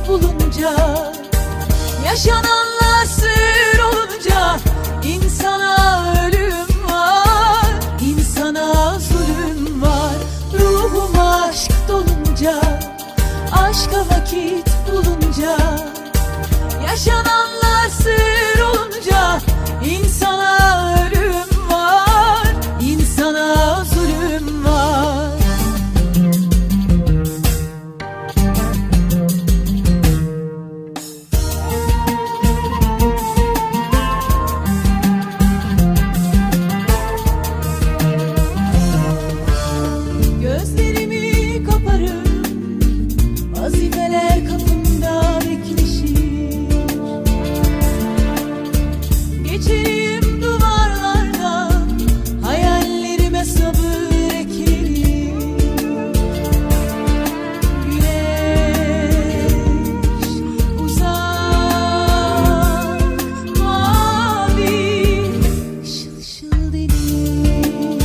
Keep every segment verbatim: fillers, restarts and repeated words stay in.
bulunca, yaşananlar sır olunca, insana ölüm var, insana zulüm var. Ruhum aşk dolunca, aşka vakit bulunca, yaşananlar sır olunca, insana ölüm var, insana zulüm var. Gözlerimi kaparım, vazifeler kapımda bekleşir. Geçerim duvarlardan, hayallerime sabır eklerim. Güneş uzak, mavi, ışıl ışıl deniz.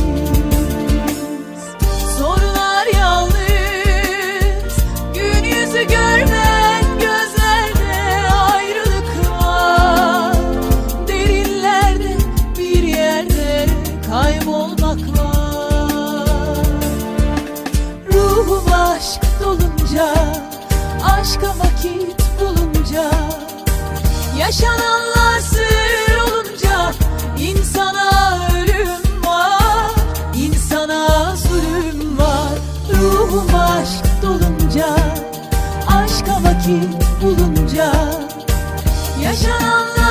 Sorular yalnız, gün yüzü görmeyen gözlerde ayrılık var. Derinlerde bir yerde kaybolmak var. Ruhum aşk dolunca, aşka vakit bulunca, yaşananlar sır olunca, insana ölüm var, insana zulüm var. Ruhum aşk dolunca, aşka vakit bulunca, yaşananlar